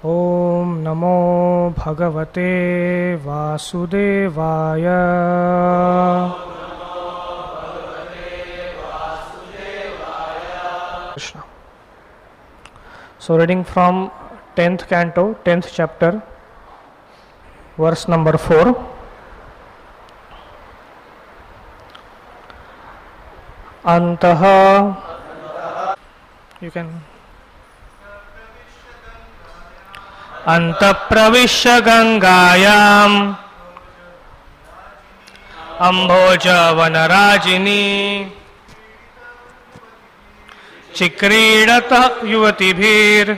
ॐ नमो भगवते वासुदेवाय। Krishna. So reading from 10th canto, 10th chapter, verse number 4. Antaha, you can. Antapravishya Gangayam Amboja Vanarajini Chikridata Yuvatibhir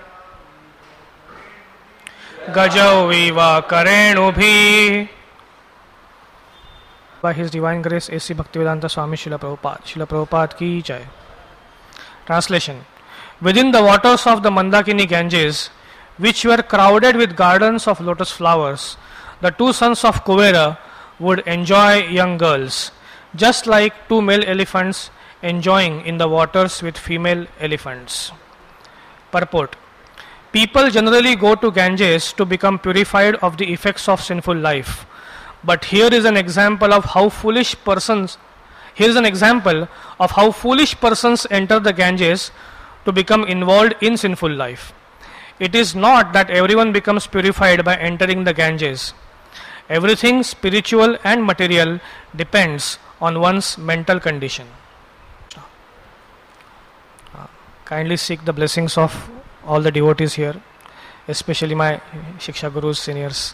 Gajau Viva Karenubhi. By His Divine Grace A.C. Bhaktivedanta Swami Srila Prabhupada. Srila Prabhupada ki jai. Translation. Within the waters of the Mandakini Ganges, which were crowded with gardens of lotus flowers, the two sons of Kuvera would enjoy young girls, just like two male elephants enjoying in the waters with female elephants. Purport. People generally go to Ganges to become purified of the effects of sinful life. But here is an example of how foolish persons enter the Ganges to become involved in sinful life. It is not that everyone becomes purified by entering the Ganges. Everything spiritual and material depends on one's mental condition. Kindly seek the blessings of all the devotees here, especially my Shiksha Gurus, seniors.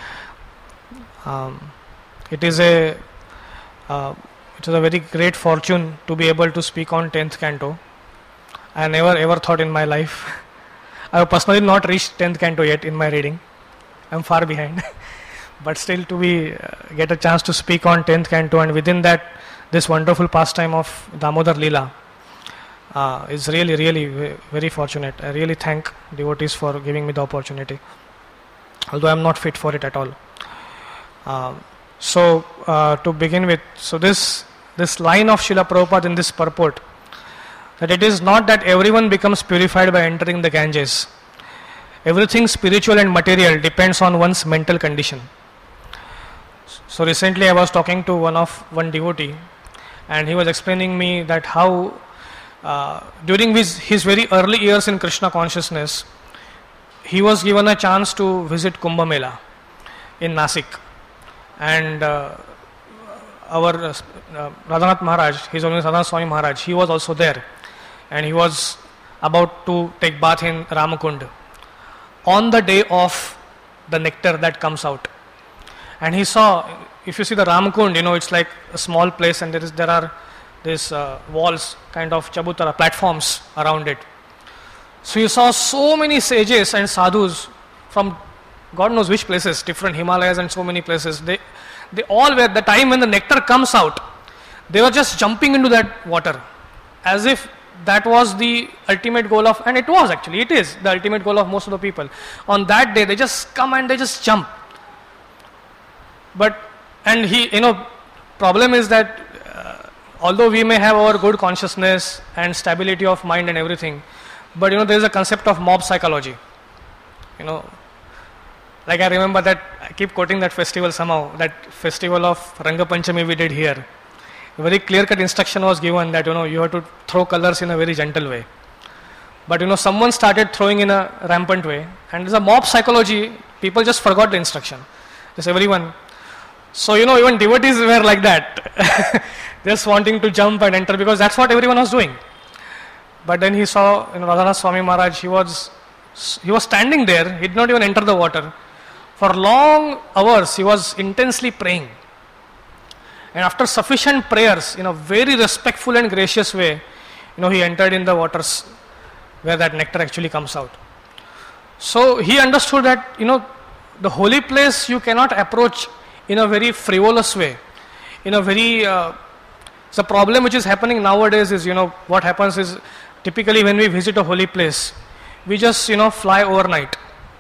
It was a very great fortune to be able to speak on 10th canto. I never ever thought in my life. I have personally not reached 10th canto yet in my reading. I am far behind. But still to get a chance to speak on 10th canto, and within that this wonderful pastime of Damodar Leela is really very fortunate. I really thank devotees for giving me the opportunity, although I am not fit for it at all. To begin with, this line of Srila Prabhupada in this purport, that it is not that everyone becomes purified by entering the Ganges. Everything spiritual and material depends on one's mental condition. So recently I was talking to one devotee, and he was explaining me that how during his very early years in Krishna consciousness, he was given a chance to visit Kumbh Mela in Nasik, and our Radhanath Maharaj, his name is Radhanath Swami Maharaj, he was also there, and he was about to take bath in Ramakund on the day of the nectar that comes out. And he saw, if you see the Ramakund, it's like a small place, and there are these walls, kind of chabutara, platforms around it. So you saw so many sages and sadhus from God knows which places, different Himalayas and so many places. They all were, the time when the nectar comes out, they were just jumping into that water as if that was the ultimate goal of, and it is the ultimate goal of most of the people. On that day, they just come and they just jump. Problem is that although we may have our good consciousness and stability of mind and everything, but there is a concept of mob psychology. Like I remember that, I keep quoting that festival somehow, that festival of Ranga Panchami we did here. A very clear-cut instruction was given that you have to throw colors in a very gentle way. But someone started throwing in a rampant way, and there's a mob psychology, people just forgot the instruction. Just everyone. So even devotees were like that, just wanting to jump and enter because that's what everyone was doing. But then he saw Radhanath Swami Maharaj, he was standing there, he did not even enter the water. For long hours he was intensely praying. And after sufficient prayers, in a very respectful and gracious way, he entered in the waters where that nectar actually comes out. So he understood that, the holy place you cannot approach in a very frivolous way. The problem which is happening nowadays is, what happens is, typically when we visit a holy place, we just, fly overnight.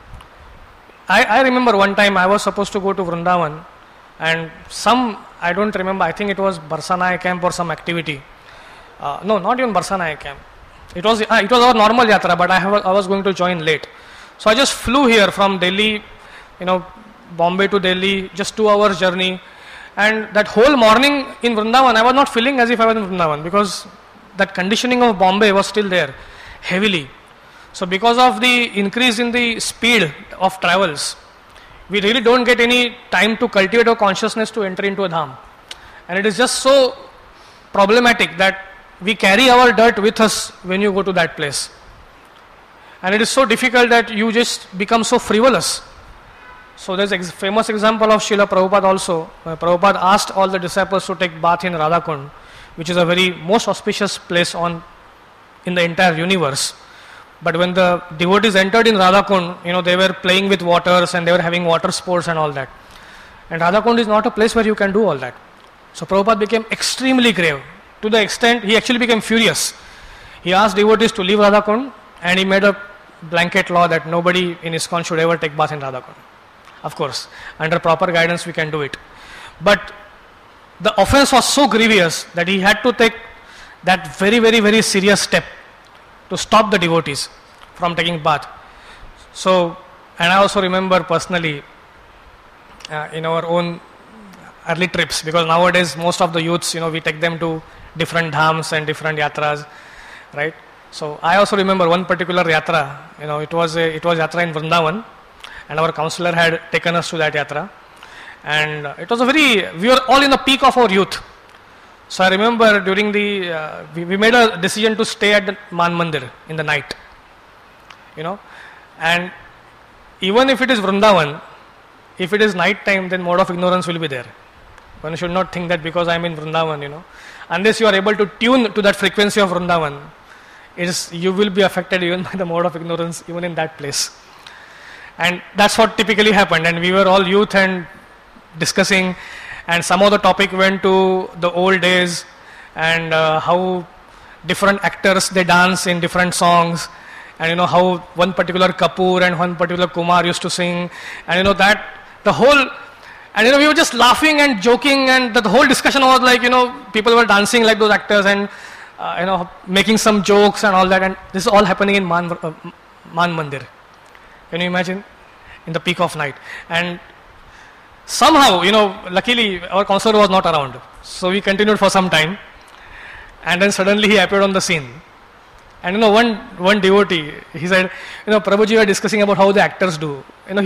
I remember one time I was supposed to go to Vrindavan, and I don't remember, I think it was Barsanaya camp or some activity. No, not even Barsanaya camp. It was our normal yatra, but I was going to join late. So I just flew here from Delhi, Bombay to Delhi, just 2 hours journey. And that whole morning in Vrindavan, I was not feeling as if I was in Vrindavan, because that conditioning of Bombay was still there, heavily. So because of the increase in the speed of travels, we really don't get any time to cultivate our consciousness to enter into a dham. And it is just so problematic that we carry our dirt with us when you go to that place. And it is so difficult that you just become so frivolous. So there's a famous example of Srila Prabhupada also. Prabhupada asked all the disciples to take bath in Radhakund, which is a very most auspicious place in the entire universe. But when the devotees entered in Radhakund, they were playing with waters and they were having water sports and all that. And Radhakund is not a place where you can do all that. So Prabhupada became extremely grave, to the extent he actually became furious. He asked devotees to leave Radhakund, and he made a blanket law that nobody in ISKCON should ever take bath in Radhakund. Of course, under proper guidance we can do it. But the offense was so grievous that he had to take that very, very, very serious step to stop the devotees from taking bath. So, and I also remember personally in our own early trips, because nowadays most of the youths, we take them to different dhams and different yatras, right? So I also remember one particular yatra, it was yatra in Vrindavan, and our counselor had taken us to that yatra. And it was we were all in the peak of our youth. So I remember during we made a decision to stay at the Man Mandir in the night, and even if it is Vrindavan, if it is night time, then mode of ignorance will be there. One should not think that because I am in Vrindavan, unless you are able to tune to that frequency of Vrindavan, you will be affected even by the mode of ignorance, even in that place. And that's what typically happened. And we were all youth and discussing, and somehow the topic went to the old days and how different actors, they dance in different songs, and how one particular Kapoor and one particular Kumar used to sing, and that the whole, and we were just laughing and joking, and the whole discussion was like, people were dancing like those actors and making some jokes and all that, and this is all happening in Man Mandir. Can you imagine? In the peak of night. And somehow, luckily our counselor was not around. So we continued for some time. And then suddenly he appeared on the scene. And one devotee, he said, Prabhuji, you were discussing about how the actors do.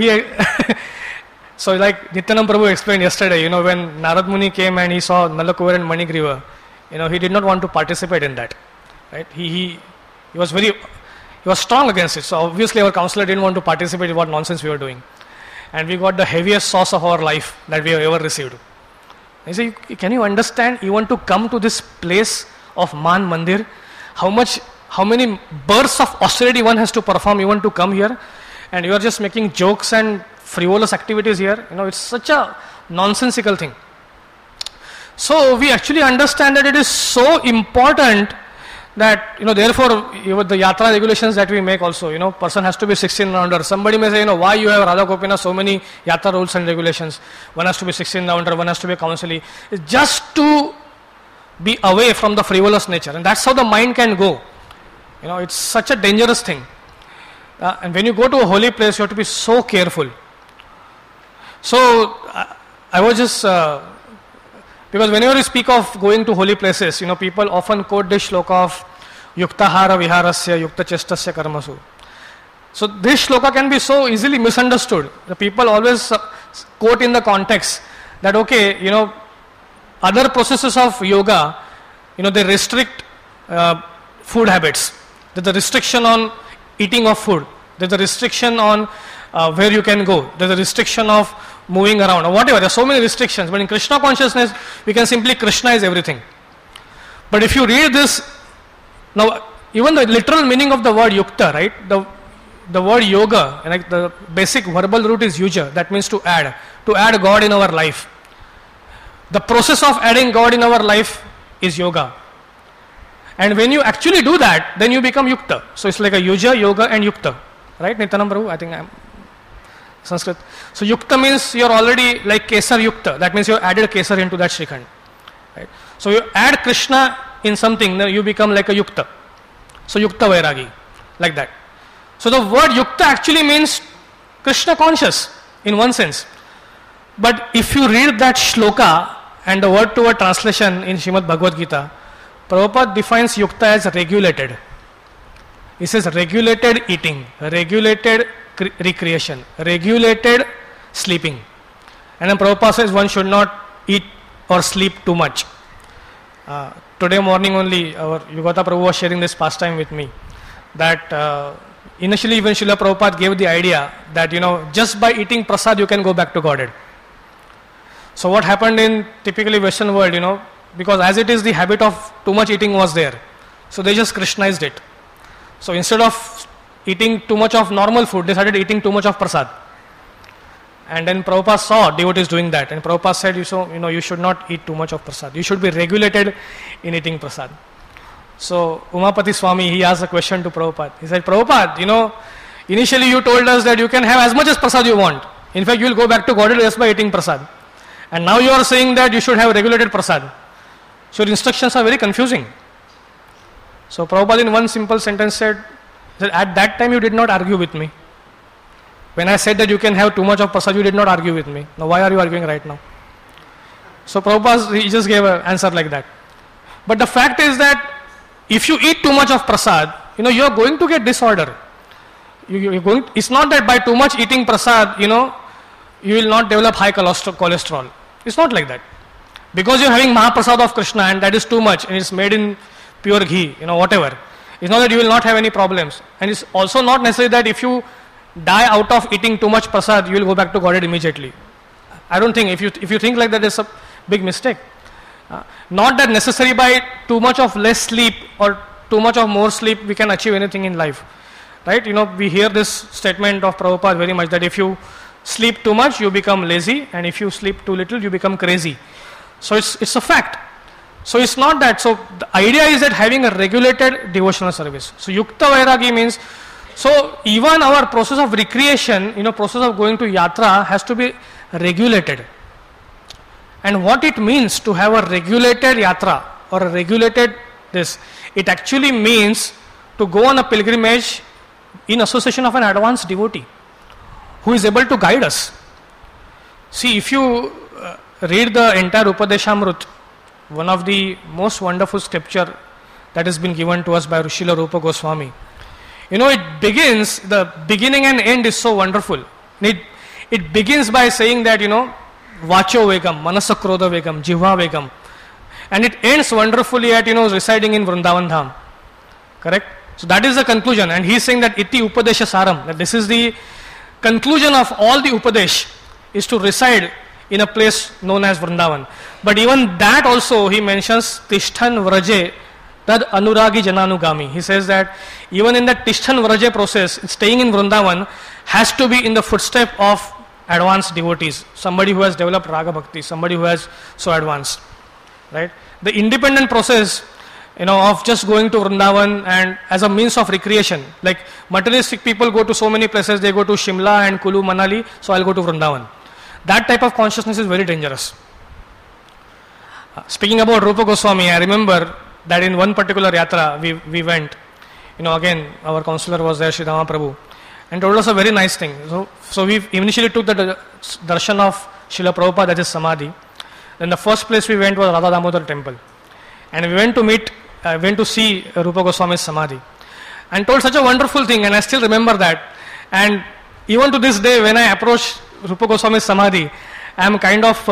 So like Nityanand Prabhu explained yesterday, when Narad Muni came and he saw Nalakuvar and Manigriva, he did not want to participate in that. Right? He was strong against it. So obviously our counselor didn't want to participate in what nonsense we were doing. And we got the heaviest sauce of our life that we have ever received. He said, can you understand, you want to come to this place of Man Mandir, how many bursts of austerity one has to perform, you want to come here, and you are just making jokes and frivolous activities here. It's such a nonsensical thing. So we actually understand that it is so important that, therefore, the yatra regulations that we make also, person has to be 16 and under. Somebody may say, why you have Radha Gopinath, so many yatra rules and regulations. One has to be 16 and under, one has to be a counseli. It's just to be away from the frivolous nature. And that's how the mind can go. It's such a dangerous thing. And when you go to a holy place, you have to be so careful. So, I was just... because whenever you speak of going to holy places, people often quote this shloka of Yuktahara Viharasya Yukta Chestasya Karmasu. So this shloka can be so easily misunderstood. The people always quote in the context that, okay, other processes of yoga, they restrict food habits. There's a restriction on eating of food. There's a restriction on where you can go. There's a restriction of moving around or whatever. There are so many restrictions. But in Krishna consciousness, we can simply Krishnaize everything. But if you read this, now even the literal meaning of the word yukta, right? The word yoga, like the basic verbal root is yuja. That means to add God in our life. The process of adding God in our life is yoga. And when you actually do that, then you become yukta. So it's like a yuja, yoga and yukta. Right, Nityanand Prabhu? I think I'm Sanskrit. So yukta means you're already like kesar yukta. That means you added kesar into that Shrikhand. Right? So you add Krishna in something, then you become like a yukta. So yukta vairagi, like that. So the word yukta actually means Krishna conscious in one sense. But if you read that shloka and the word to word translation in Srimad Bhagavad Gita, Prabhupada defines yukta as regulated. He says regulated eating, regulated recreation, regulated sleeping. And then Prabhupada says one should not eat or sleep too much. Today morning only, our Yugata Prabhu was sharing this pastime with me, that initially even Srila Prabhupada gave the idea that, just by eating prasad you can go back to Godhead. So what happened in typically Western world, because as it is the habit of too much eating was there, so they just Krishnized it. So instead of eating too much of normal food, they started eating too much of prasad. And then Prabhupada saw devotees doing that, and Prabhupada said, you should not eat too much of prasad. You should be regulated in eating prasad. So Umapati Swami, he asked a question to Prabhupada. He said, Prabhupada, initially you told us that you can have as much as prasad you want. In fact, you will go back to Godhead just by eating prasad. And now you are saying that you should have regulated prasad. So your instructions are very confusing. So Prabhupada in one simple sentence said that at that time you did not argue with me. When I said that you can have too much of prasad, you did not argue with me. Now why are you arguing right now? So Prabhupada, he just gave an answer like that. But the fact is that if you eat too much of prasad, you are going to get disorder. It's not that by too much eating prasad, you will not develop high cholesterol. It's not like that. Because you are having Mahaprasad of Krishna and that is too much and it's made in pure ghee, whatever. It's not that you will not have any problems. And it's also not necessary that if you die out of eating too much prasad, you will go back to Godhead immediately. I don't think, if you think like that, it's a big mistake. Not that necessary by too much of less sleep or too much of more sleep we can achieve anything in life. Right? We hear this statement of Prabhupada very much, that if you sleep too much, you become lazy, and if you sleep too little, you become crazy. So it's a fact. So it's not that. So the idea is that having a regulated devotional service. So Yukta Vairagi means, so even our process of recreation, process of going to yatra has to be regulated. And what it means to have a regulated yatra or a regulated this, it actually means to go on a pilgrimage in association of an advanced devotee who is able to guide us. See, if you read the entire Upadeshamrut, one of the most wonderful scripture that has been given to us by Srila Rupa Goswami, it begins, the beginning and end is so wonderful. It begins by saying that, Vacho Vegam, Manasa Krodha Vegam, Jihva Vegam. And it ends wonderfully at, residing in Vrindavan Dham. Correct? So that is the conclusion. And he is saying that Iti Upadesha Saram, that this is the conclusion of all the Upadesh, is to reside in a place known as Vrindavan. But even that also he mentions Tishthan Vraje Tad Anuragi Jananugami. He says that even in that Tishthan Vraje process, staying in Vrindavan has to be in the footstep of advanced devotees, somebody who has developed Raga Bhakti, somebody who has so advanced. Right? The independent process, of just going to Vrindavan and as a means of recreation, like materialistic people go to so many places, they go to Shimla and Kulu, Manali, so I'll go to Vrindavan. That type of consciousness is very dangerous. Speaking about Rupa Goswami, I remember that in one particular yatra we went, again our counselor was there, Sridhama Prabhu, and told us a very nice thing. So we initially took the darshan of Srila Prabhupada, that is Samadhi. Then the first place we went was Radha Damodar temple. And we went to see Rupa Goswami's Samadhi. And told such a wonderful thing, and I still remember that. And even to this day, when I approach Rupa Goswami's Samadhi, I am kind of,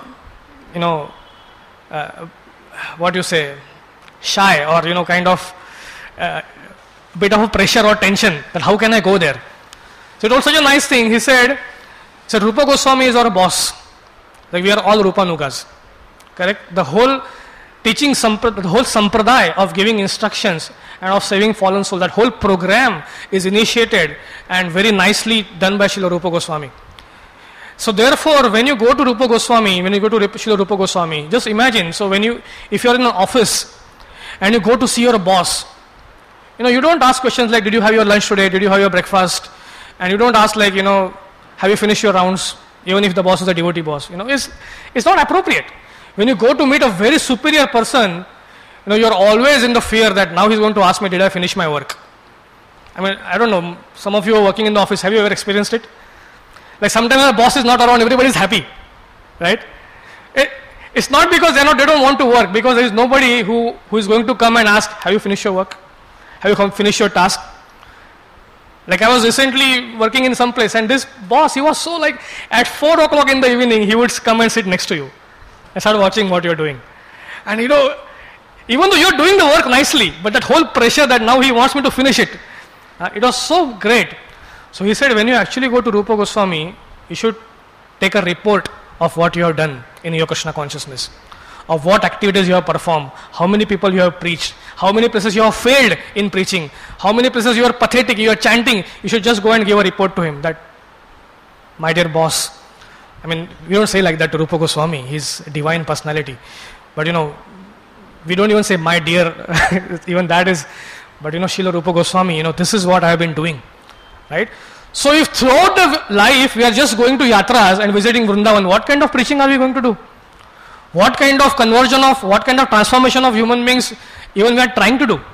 shy, or, kind of bit of a pressure or tension that how can I go there. So he told such a nice thing. He said, Rupa Goswami is our boss. Like we are all Rupanugas. Correct? The whole teaching, the whole sampradaya of giving instructions and of saving fallen souls, that whole program is initiated and very nicely done by Srila Rupa Goswami. So therefore, when you go to Rupa Goswami, when you go to Srila Rupa Goswami, just imagine, so if you are in an office and you go to see your boss, you don't ask questions like, did you have your lunch today, did you have your breakfast, and you don't ask like, have you finished your rounds, even if the boss is a devotee boss. It's not appropriate. When you go to meet a very superior person, you're always in the fear that now he's going to ask me, did I finish my work? I mean, I don't know, some of you are working in the office, have you ever experienced it? Like sometimes the boss is not around, everybody is happy, right? It's not because they don't want to work, because there is nobody who is going to come and ask, have you finished your work? Have you finished your task? Like I was recently working in some place and this boss, he was so like, at 4 o'clock in the evening, he would come and sit next to you and start watching what you're doing. And even though you're doing the work nicely, but that whole pressure that now he wants me to finish it, it was so great. So he said, when you actually go to Rupa Goswami, you should take a report of what you have done in your Krishna consciousness, of what activities you have performed, how many people you have preached, how many places you have failed in preaching, how many places you are pathetic, you are chanting. You should just go and give a report to him that, my dear boss, I mean, we don't say like that to Rupa Goswami, he's a divine personality. But we don't even say my dear, even that is, but Srila Rupa Goswami, this is what I have been doing, right? So if throughout the life we are just going to yatras and visiting Vrindavan, what kind of preaching are we going to do? What kind of conversion what kind of transformation of human beings even we are trying to do?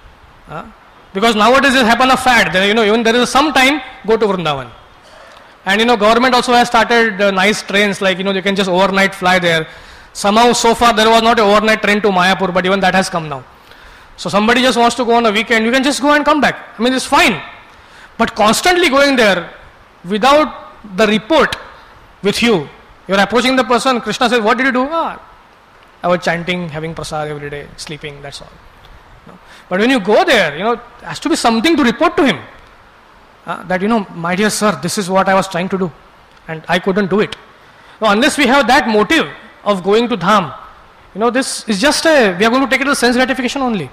Because nowadays it happen a fad, even there is some time, go to Vrindavan. And government also has started nice trains, like you can just overnight fly there. Somehow so far there was not an overnight train to Mayapur, but even that has come now. So somebody just wants to go on a weekend, you can just go and come back. I mean, it's fine. But constantly going there without the report with you, you're approaching the person, Krishna says, what did you do? I was chanting, having prasad every day, sleeping, that's all. But when you go there, there has to be something to report to him. That, my dear sir, this is what I was trying to do and I couldn't do it. Now, unless we have that motive of going to Dham, this is just we are going to take it as sense gratification only.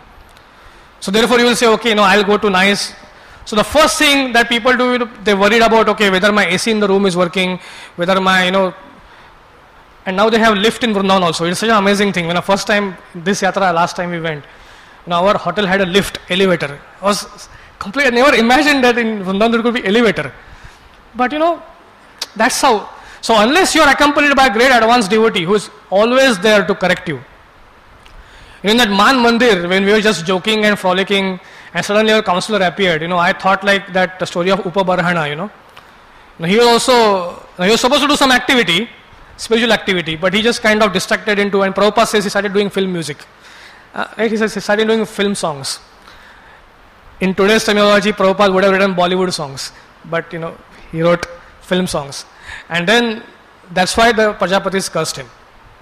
So therefore you will say, okay, I'll go to nice. So the first thing that people do, they worried about, okay, whether my AC in the room is working, whether my, and now they have lift in Vrindavan also. It's such an amazing thing. When the first time, this yatra, last time we went, our hotel had a lift, elevator. I was completely, I never imagined that in Vrindavan there could be elevator. But that's how. So unless you are accompanied by a great advanced devotee who is always there to correct you. In that Man Mandir, when we were just joking and frolicking, and suddenly our counselor appeared, I thought like that the story of Upabarhana, he was supposed to do some activity, spiritual activity, but he just kind of distracted into, and Prabhupada says he started doing film music. He says he started doing film songs. In today's terminology, Prabhupada would have written Bollywood songs, but he wrote film songs. And then that's why the Prajapatis cursed him.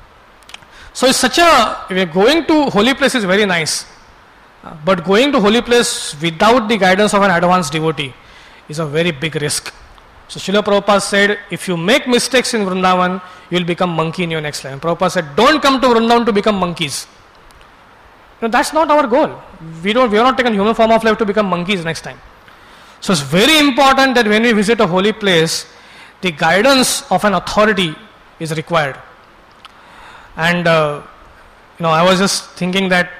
So it's going to holy place is very nice. But going to holy place without the guidance of an advanced devotee is a very big risk. So Srila Prabhupada said, if you make mistakes in Vrindavan, you will become monkey in your next life. And Prabhupada said, don't come to Vrindavan to become monkeys. That's not our goal. We are not taking human form of life to become monkeys next time. So it's very important that when we visit a holy place, the guidance of an authority is required. And I was just thinking that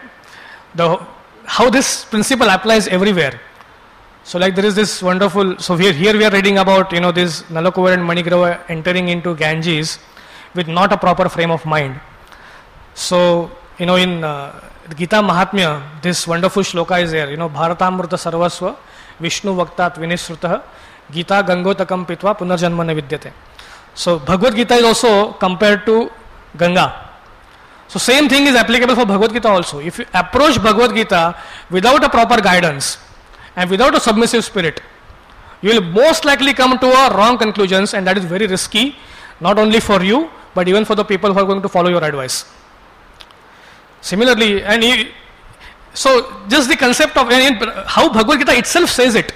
how this principle applies everywhere. So like there is this wonderful, so here we are reading about, this Nalakuvar and Manigrava entering into Ganges with not a proper frame of mind. So, in Gita Mahatmya, this wonderful shloka is there, Bharatamrita Sarvasva, Vishnu Vaktat Vinisrutah, Gita Gangotakam Pitva Punarjanma na Vidyate. So Bhagavad Gita is also compared to Ganga. So same thing is applicable for Bhagavad Gita also. If you approach Bhagavad Gita without a proper guidance and without a submissive spirit, you will most likely come to a wrong conclusions, and that is very risky, not only for you, but even for the people who are going to follow your advice. Similarly, so just the concept of how Bhagavad Gita itself says it.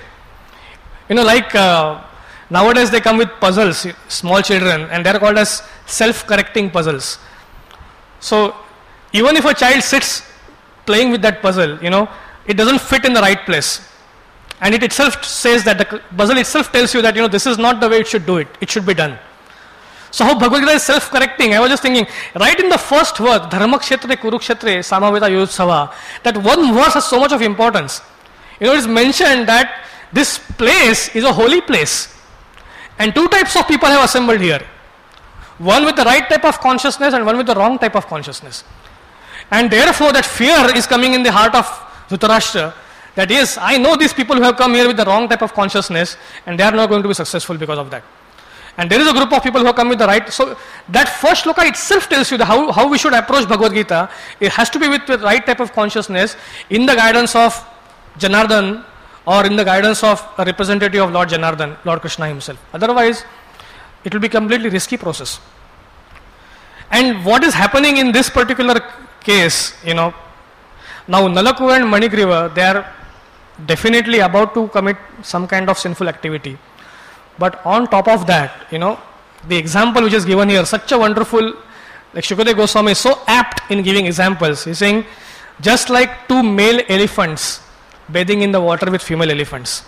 Nowadays they come with puzzles, small children, and they are called as self-correcting puzzles. So even if a child sits playing with that puzzle, it doesn't fit in the right place. And it itself says that the puzzle itself tells you that, this is not the way it should do it. It should be done. So how Bhagavad Gita is self-correcting? I was just thinking, right in the first verse, Dharmakshetre Kurukshetre Samaveta Yudsava, that one verse has so much of importance. It is mentioned that this place is a holy place. And two types of people have assembled here. One with the right type of consciousness and one with the wrong type of consciousness. And therefore that fear is coming in the heart of Dhritarashtra, That yes, I know these people who have come here with the wrong type of consciousness and they are not going to be successful because of that. And there is a group of people who have come with the right. So that first shloka itself tells you how we should approach Bhagavad Gita. It has to be with the right type of consciousness in the guidance of Janardhan or in the guidance of a representative of Lord Janardhan, Lord Krishna himself. Otherwise, it will be completely risky process. And what is happening in this particular case, now Nalaku and Manigriva, they are definitely about to commit some kind of sinful activity. But on top of that, the example which is given here, such a wonderful, like Shukadeva Goswami is so apt in giving examples. He's saying, just like two male elephants bathing in the water with female elephants.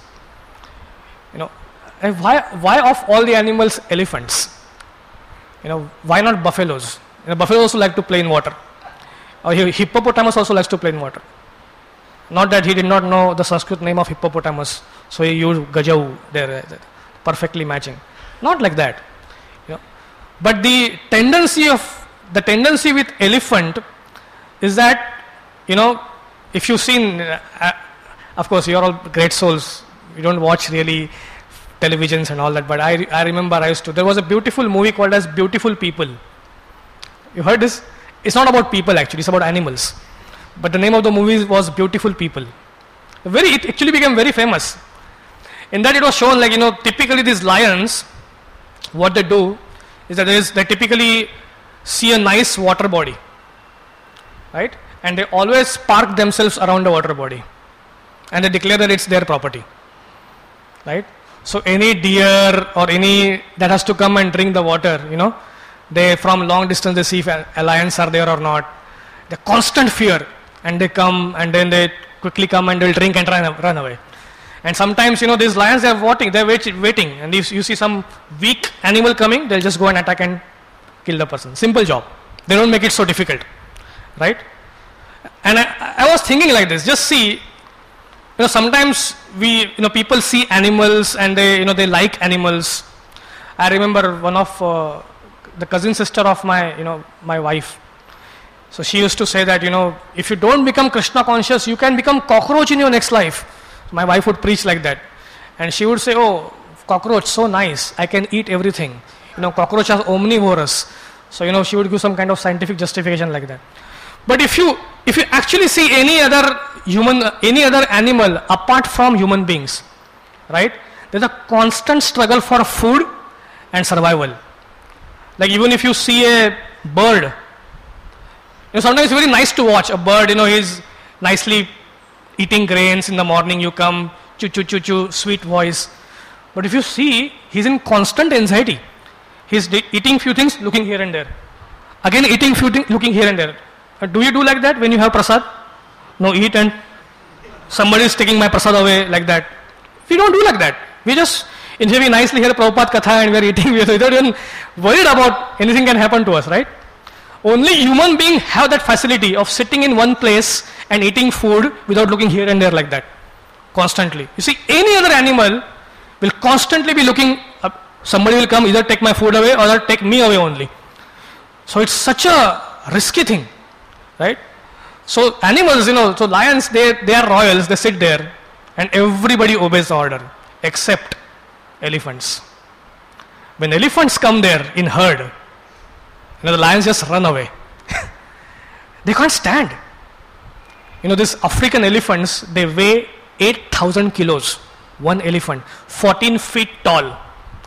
And why of all the animals, elephants? Why not buffaloes? Buffaloes also like to play in water. Or hippopotamus also likes to play in water. Not that he did not know the Sanskrit name of hippopotamus, so he used Gajau there, perfectly matching. Not like that. But the tendency with elephant is that, if you've seen, of course you are all great souls, you don't watch really televisions and all that, but I remember there was a beautiful movie called as Beautiful People. You heard this? It's not about people actually, it's about animals. But the name of the movie was Beautiful People. It actually became very famous. In that it was shown typically these lions, what they do is that they typically see a nice water body, right? And they always park themselves around the water body. And they declare that it's their property, right? So any deer or any that has to come and drink the water, they from long distance they see if lions are there or not. The constant fear, and they come and then they quickly come and they'll drink and run away. And sometimes these lions they're waiting, and if you see some weak animal coming, they'll just go and attack and kill the person. Simple job. They don't make it so difficult, right? And I was thinking like this. Just see, sometimes people see animals and they like animals. I remember one of the cousin sister of my wife. So she used to say that, if you don't become Krishna conscious, you can become cockroach in your next life. My wife would preach like that. And she would say, oh, cockroach, so nice. I can eat everything. Cockroach are omnivorous. So, she would give some kind of scientific justification like that. But if you actually see any other animal apart from human beings, right? There's a constant struggle for food and survival. Like even if you see a bird, sometimes it's very nice to watch a bird, he's nicely eating grains in the morning, you come, choo choo choo choo, sweet voice. But if you see, he's in constant anxiety. He's eating few things, looking here and there. Again eating few things, looking here and there. Do you do like that when you have prasad? No, eat and somebody is taking my prasad away like that. We don't do like that. We just enjoy nicely hear Prabhupada Katha and we are eating. We are not even worried about anything can happen to us, right? Only human beings have that facility of sitting in one place and eating food without looking here and there like that. Constantly. You see, any other animal will constantly be looking up. Somebody will come, either take my food away or take me away only. So it's such a risky thing, right? So animals, so lions, they are royals, they sit there and everybody obeys the order except elephants. When elephants come there in herd, the lions just run away. They can't stand. These African elephants, they weigh 8,000 kilos. One elephant, 14 feet tall.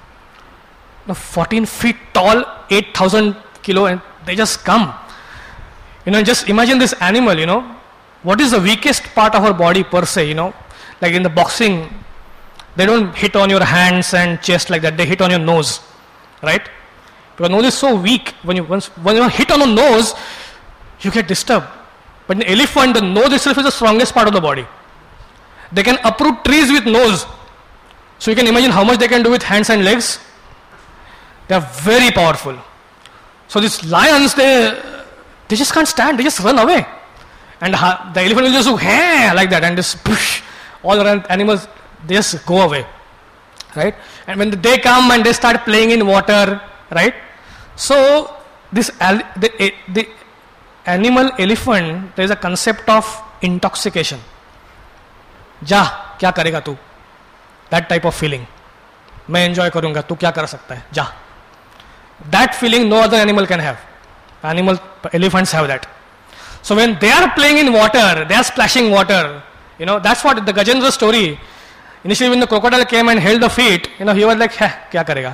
14 feet tall, 8,000 kilo, and they just come. Just imagine this animal, what is the weakest part of our body per se, like in the boxing, they don't hit on your hands and chest like that, they hit on your nose, right? Because nose is so weak, when you hit on the nose, you get disturbed. But in an elephant, the nose itself is the strongest part of the body. They can uproot trees with nose. So you can imagine how much they can do with hands and legs. They are very powerful. So these lions, they just can't stand, they just run away. And the elephant will just go, hey, like that, and just push. All around animals, they just go away. Right? And when they come and they start playing in water, right? So this the animal elephant, there is a concept of intoxication. जा क्या करेगा तू, that type of feeling. मैं enjoy करूंगा, तू क्या कर सकता है, जा. That feeling no other animal can have. Elephants have that. So when they are playing in water, they are splashing water. That's what the Gajendra story. Initially when the crocodile came and held the feet, he was like, kya karega?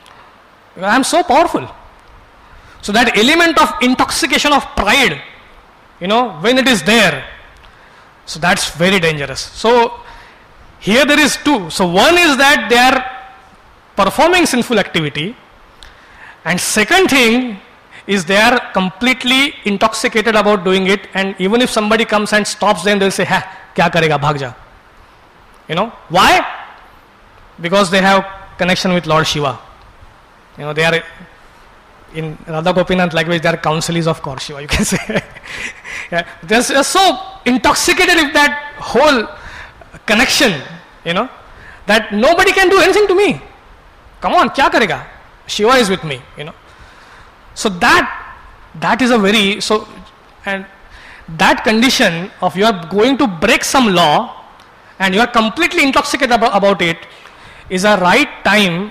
I am so powerful. So that element of intoxication of pride, when it is there, so that's very dangerous. So here there is two. So one is that they are performing sinful activity, and second thing is they are completely intoxicated about doing it, and even if somebody comes and stops them, they'll say, kya karega, bhag ja. Why? Because they have connection with Lord Shiva. They are in Radha Gopinath, likewise they are counsellors of Lord Shiva, you can say. They're so intoxicated with that whole connection, that nobody can do anything to me. Come on, kya karega? Shiva is with me, So that is a very, and that condition of you are going to break some law and you are completely intoxicated about it is a right time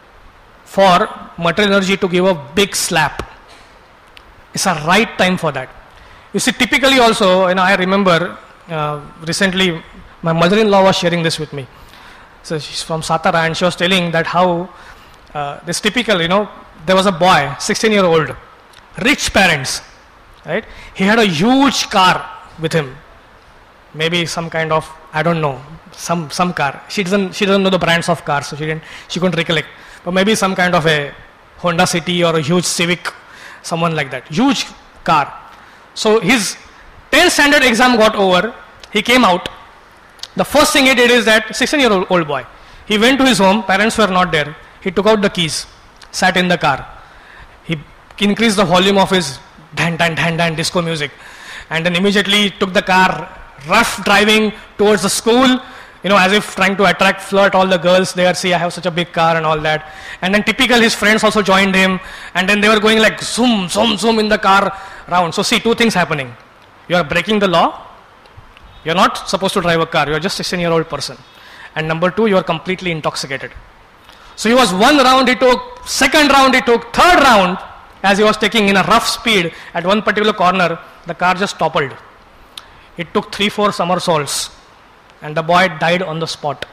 for material energy to give a big slap. It's a right time for that. You see, typically also, I remember recently my mother-in-law was sharing this with me. So she's from Satara and she was telling that how this typical, there was a boy, 16-year-old, rich parents, right? He had a huge car with him. Maybe some kind of, I don't know, some car. She doesn't know the brands of cars, so she couldn't recollect. But maybe some kind of a Honda City or a huge Civic, someone like that. Huge car. So his 10th standard exam got over. He came out. The first thing he did is that 16-year-old boy, he went to his home, parents were not there. He took out the keys, sat in the car. He increased the volume of his dan disco music, and then immediately took the car, rough driving towards the school, as if trying to flirt all the girls there, see I have such a big car and all that. And then typical his friends also joined him, and then they were going like zoom, zoom, zoom in the car round. So see, two things happening. You are breaking the law. You are not supposed to drive a car. You are just a 16-year-old person. And number two, you are completely intoxicated. So he was one round he took, second round he took, third round, as he was taking in a rough speed, at one particular corner, the car just toppled. It took 3-4 somersaults, and the boy died on the spot.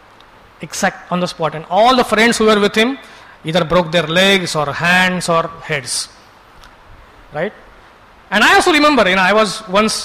Exact on the spot. And all the friends who were with him either broke their legs or hands or heads. Right? And I also remember, I was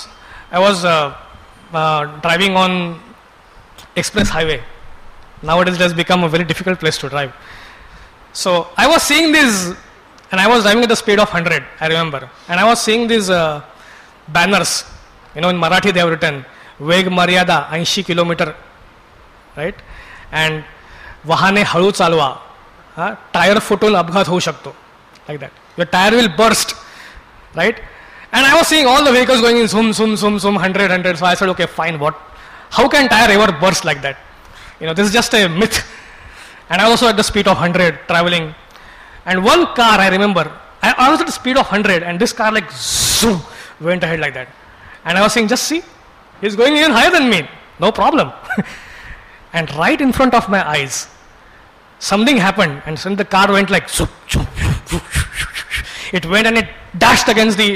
driving on express highway. Nowadays it has become a very difficult place to drive. So I was seeing this, and I was driving at the speed of 100, I remember. And I was seeing these banners, in Marathi they have written, Veg Maryada 80 kilometer, right? And Vahane halu chalwa, tire फुटून अपघात होऊ शकतो, like that. Your tire will burst, right? And I was seeing all the vehicles going in zoom, zoom, zoom, zoom, 100. So I said, okay, fine, how can tire ever burst like that? This is just a myth. And I was also at the speed of 100 traveling. And one car, I remember, I was at the speed of 100 and this car like zoom, went ahead like that. And I was saying, just see, he's going even higher than me, no problem. And right in front of my eyes, something happened, and then the car went like zoom, zoom, zoom, it went and it dashed against the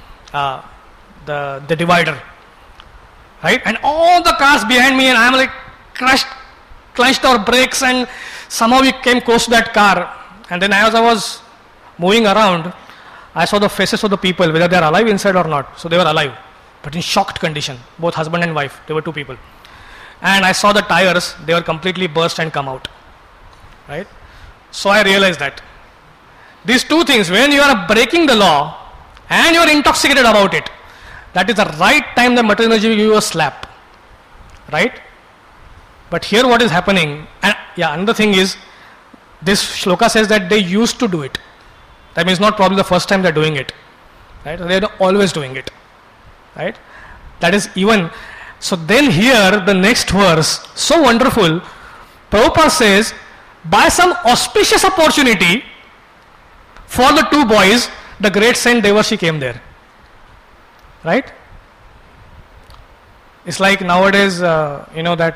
divider, right? And all the cars behind me, and I'm like clenched our brakes, and somehow we came close to that car. And then as I was moving around, I saw the faces of the people, whether they are alive inside or not. So they were alive, but in shocked condition, both husband and wife. They were two people. And I saw the tires, they were completely burst and come out, right? So I realized that these two things, when you are breaking the law and you are intoxicated about it, that is the right time the material energy will give you a slap, right? But here what is happening, and another thing is, this shloka says that they used to do it. That means not probably the first time they are doing it, right? They are always doing it, right? That is even. So then here the next verse, so wonderful, Prabhupada says, by some auspicious opportunity for the two boys, the great saint Devarshi came there, right? It's like nowadays, that,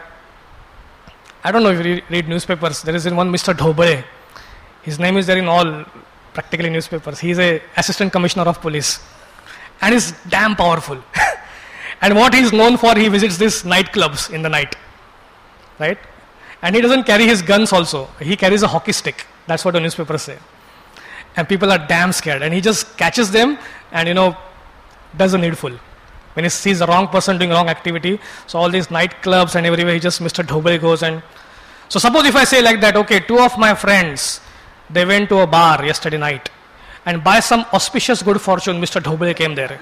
I don't know if you read newspapers, there is one Mr. Dhobale. His name is there in all practically newspapers. He is a assistant commissioner of police and is damn powerful. And what he is known for, he visits these nightclubs in the night, right? And he doesn't carry his guns also. He carries a hockey stick. That's what the newspapers say. And people are damn scared. And he just catches them and, does the needful. When he sees the wrong person doing wrong activity, so all these nightclubs and everywhere, he just, Mr. Dhobale goes and... So suppose if I say like that, okay, 2 of my friends, they went to a bar yesterday night. And by some auspicious good fortune, Mr. Dhobale came there.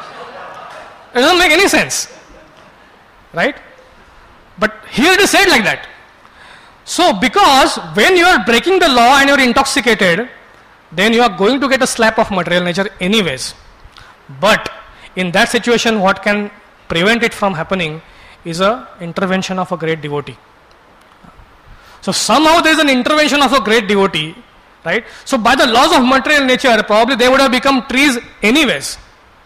It doesn't make any sense. Right? But here it is said like that. So because when you are breaking the law and you are intoxicated, then you are going to get a slap of material nature anyways. But in that situation, what can prevent it from happening is a intervention of a great devotee. So somehow there is an intervention of a great devotee, right? So by the laws of material nature, probably they would have become trees anyways.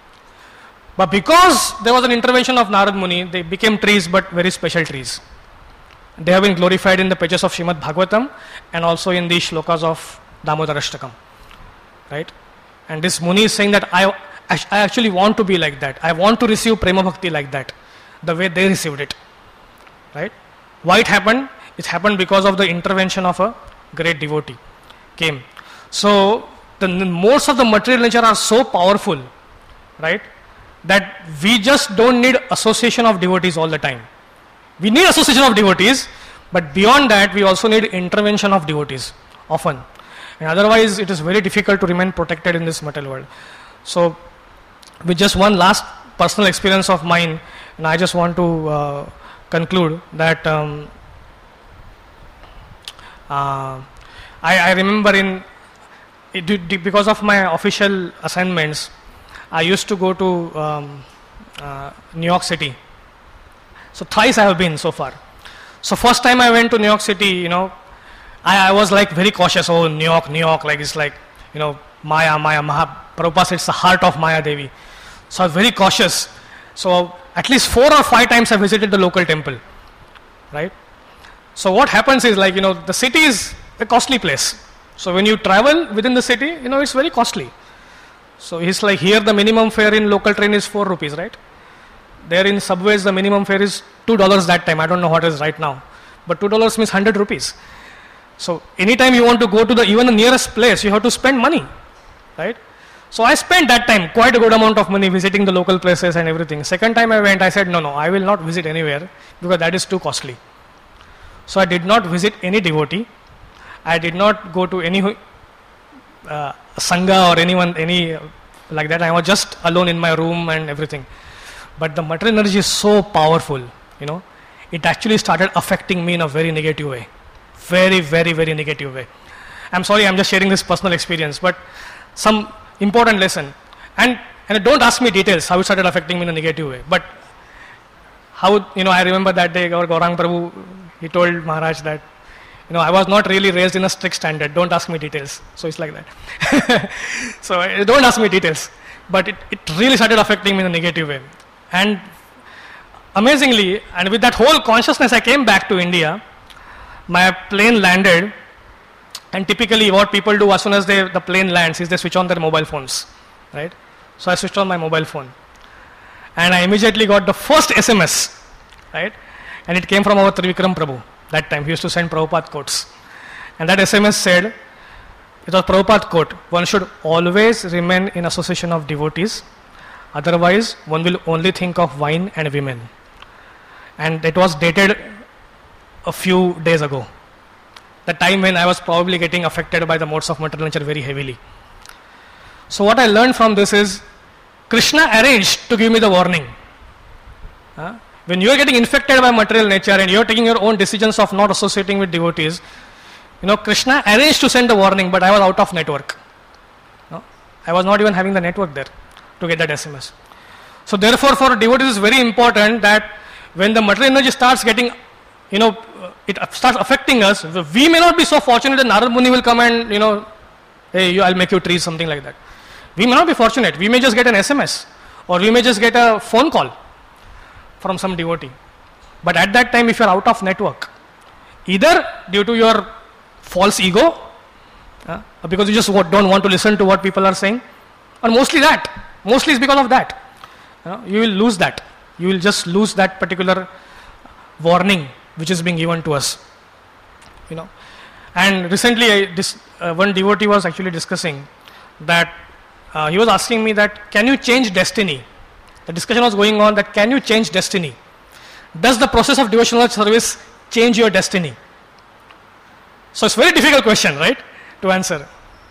But because there was an intervention of Narad Muni, they became trees, but very special trees. They have been glorified in the pages of Srimad Bhagavatam and also in the shlokas of Damodarashtakam, right? And this Muni is saying that I actually want to be like that. I want to receive Prema Bhakti like that, the way they received it, right? Why it happened? It happened because of the intervention of a great devotee came. So the modes of the material nature are so powerful, right, that we just don't need association of devotees all the time. We need association of devotees, but beyond that we also need intervention of devotees often. And otherwise it is very difficult to remain protected in this material world. So with just one last personal experience of mine, and I just want to conclude that I remember because of my official assignments, I used to go to New York City. So thrice I have been so far. So first time I went to New York City, I was like very cautious. Oh, New York, like it's like, Maya, Prabhupada said it's the heart of Maya Devi. So I was very cautious. So at least 4 or 5 times I visited the local temple, right? So what happens is like, the city is a costly place. So when you travel within the city, it's very costly. So it's like here the minimum fare in local train is 4 rupees, right? There in subways the minimum fare is $2 that time. I don't know what it is right now. But $2 means 100 rupees. So anytime you want to go to even the nearest place, you have to spend money, right? So I spent that time quite a good amount of money visiting the local places and everything. Second time I went, I said, no, I will not visit anywhere because that is too costly. So I did not visit any devotee. I did not go to any sangha or anyone, like that. I was just alone in my room and everything. But the material energy is so powerful, it actually started affecting me in a very negative way. Very, very, very negative way. I'm sorry, I'm just sharing this personal experience, but some important lesson. And don't ask me details, how it started affecting me in a negative way. But how, I remember that day, our Gaurang Prabhu, he told Maharaj that, I was not really raised in a strict standard. Don't ask me details. So it's like that. So don't ask me details. But it really started affecting me in a negative way. And amazingly, and with that whole consciousness, I came back to India. My plane landed, and typically what people do as soon as the plane lands is they switch on their mobile phones, right? So I switched on my mobile phone. And I immediately got the first SMS, right? And it came from our Trivikram Prabhu. That time he used to send Prabhupada quotes. And that SMS said, it was Prabhupada quote, one should always remain in association of devotees, otherwise one will only think of wine and women. And it was dated a few days ago, the time when I was probably getting affected by the modes of material nature very heavily. So what I learned from this is, Krishna arranged to give me the warning. When you are getting infected by material nature and you are taking your own decisions of not associating with devotees, Krishna arranged to send the warning, but I was out of network. I was not even having the network there to get that SMS. So therefore for devotees it's very important that when the material energy starts getting, it starts affecting us, we may not be so fortunate that Narad Muni will come and, hey, I'll make you trees, something like that. We may not be fortunate. We may just get an SMS or we may just get a phone call. from some devotee. But at that time, if you are out of network, either due to your false ego, because you just don't want to listen to what people are saying, or mostly it's because of that. You will lose that. You will just lose that particular warning which is being given to us. And recently, one devotee was actually discussing that he was asking me that, can you change destiny? The discussion was going on that, can you change destiny? Does the process of devotional service change your destiny? So it's a very difficult question, right, to answer.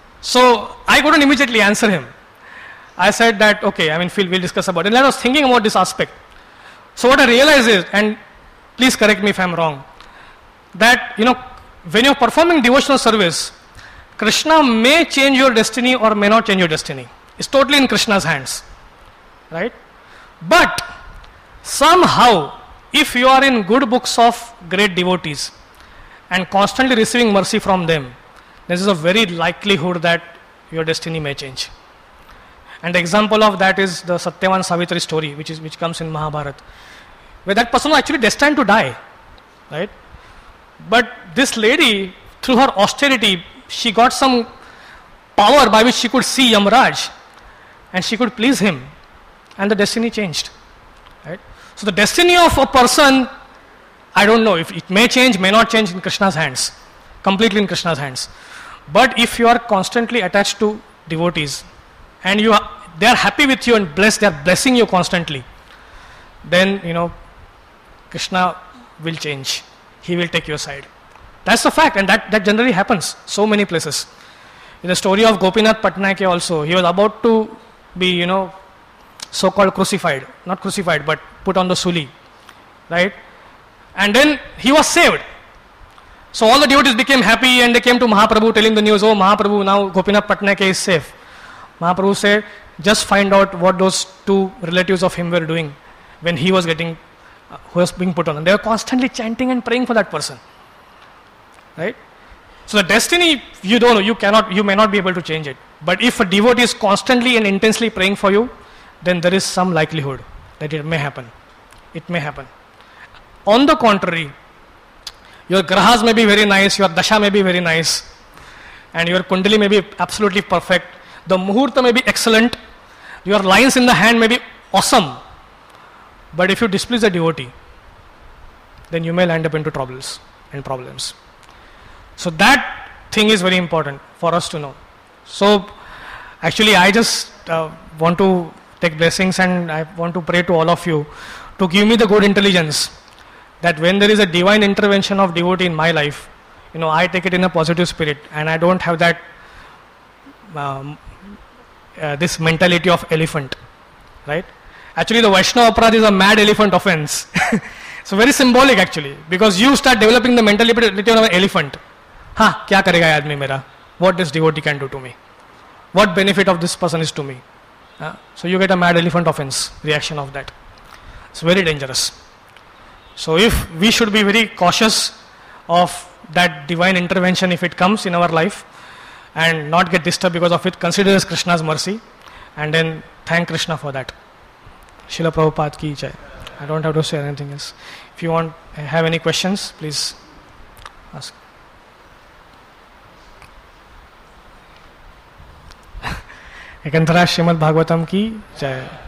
So I couldn't immediately answer him. I said that, okay, we'll discuss about it. And I was thinking about this aspect. So what I realized is, and please correct me if I'm wrong, that, when you're performing devotional service, Krishna may change your destiny or may not change your destiny. It's totally in Krishna's hands, right? But somehow, if you are in good books of great devotees and constantly receiving mercy from them, there is a very likelihood that your destiny may change. And the example of that is the Satyavan Savitri story, which comes in Mahabharata, where that person was actually destined to die, right? But this lady, through her austerity, she got some power by which she could see Yamraj, and she could please him, and the destiny changed, right? So the destiny of a person, I don't know, if it may change, may not change, in Krishna's hands, completely in Krishna's hands. But if you are constantly attached to devotees, and they are happy with you and they are blessing you constantly, then, Krishna will change. He will take your side. That's the fact, and that generally happens so many places. In the story of Gopinath Patnaik also, he was about to be, so-called crucified. Not crucified, but put on the suli, right? And then he was saved. So all the devotees became happy and they came to Mahaprabhu telling the news, oh Mahaprabhu, now Gopinath Patnaik is safe. Mahaprabhu said, just find out what those two relatives of him were doing when he was being put on. And they were constantly chanting and praying for that person, right? So the destiny, you don't know, you may not be able to change it. But if a devotee is constantly and intensely praying for you, then there is some likelihood that it may happen. It may happen. On the contrary, your grahas may be very nice, your dasha may be very nice, and your kundali may be absolutely perfect, the muhurta may be excellent, your lines in the hand may be awesome, but if you displease a devotee, then you may land up into troubles and problems. So that thing is very important for us to know. So actually I just want to take blessings, and I want to pray to all of you to give me the good intelligence that when there is a divine intervention of devotee in my life, I take it in a positive spirit, and I don't have that this mentality of elephant, right? Actually, the Vaishnava Aparadha is a mad elephant offense. So very symbolic actually, because you start developing the mentality of an elephant. Kya karega ye aadmi mera? What this devotee can do to me? What benefit of this person is to me? So you get a mad elephant offense reaction of that. It's very dangerous. So if we should be very cautious of that divine intervention if it comes in our life, and not get disturbed because of it, consider as Krishna's mercy, and then thank Krishna for that. Srila Prabhupada ki jai. I don't have to say anything else. If you have any questions, please ask. एकंतरा Shrimad Bhagavatam की जय.